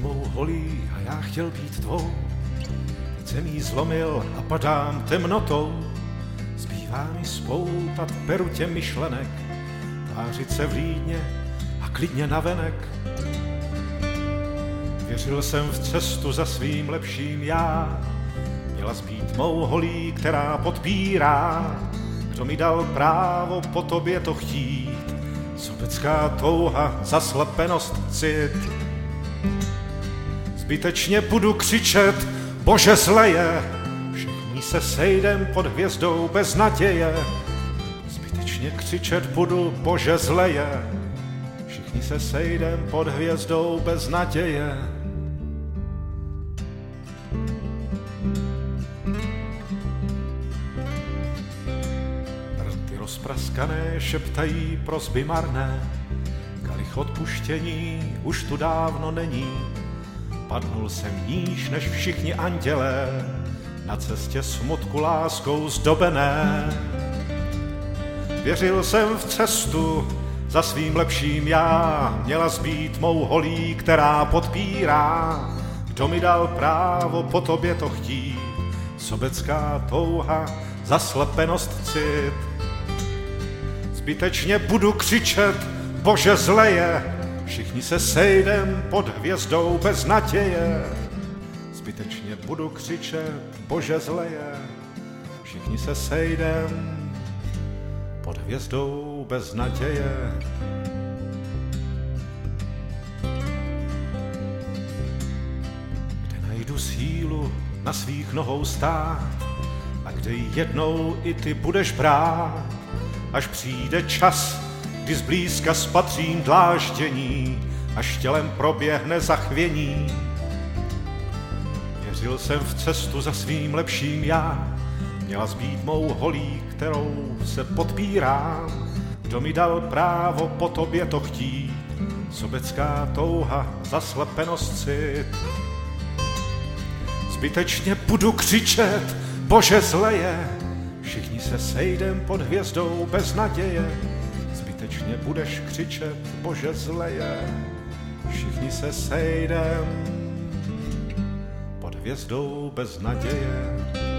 mou holí a já chtěl být tvou. Teď jsem jí zlomil a padám temnotou. Zbývá mi spoutat perutě myšlenek, tvářit se vlídně a klidně navenek. Věřil jsem v cestu za svým lepším já, měla zbýt mou holí, která podpírá. Kdo mi dal právo po tobě to chtít, sobecká touha, zaslepenost, cit. Zbytečně budu křičet, Bože zleje, všichni se sejdem pod hvězdou bez naděje. Zbytečně křičet budu, Bože zleje, všichni se sejdem pod hvězdou bez naděje. Rty rozpraskané šeptají prosby marné, kalich odpuštění už tu dávno není. Padnul jsem níž než všichni andělé, na cestě smutku láskou zdobené. Věřil jsem v cestu za svým lepším já, měla zbýt mou holí, která podpírá. Kdo mi dal právo po tobě to chtít, sobecká touha, zaslepenost, cit. Zbytečně budu křičet, Bože zleje, všichni se sejdem pod hvězdou bez naděje. Zbytečně budu křičet, Bože zleje, všichni se sejdem pod hvězdou bez naděje. Kde najdu sílu na svých nohou stát a kde jednou i ty budeš brát, až přijde čas, kdy zblízka spatřím dláždění, až tělem proběhne zachvění. Věřil jsem v cestu za svým lepším já, měla zbýt mou holí, kterou se podpírám. Kdo mi dal právo po tobě to chtít, sobecká touha, zaslepenost, cit. Zbytečně budu křičet, Bože zleje, všichni se sejdem pod hvězdou bez naděje. Zbytečně budeš křičet, Bože zleje, všichni se sejdem pod hvězdou bez naděje.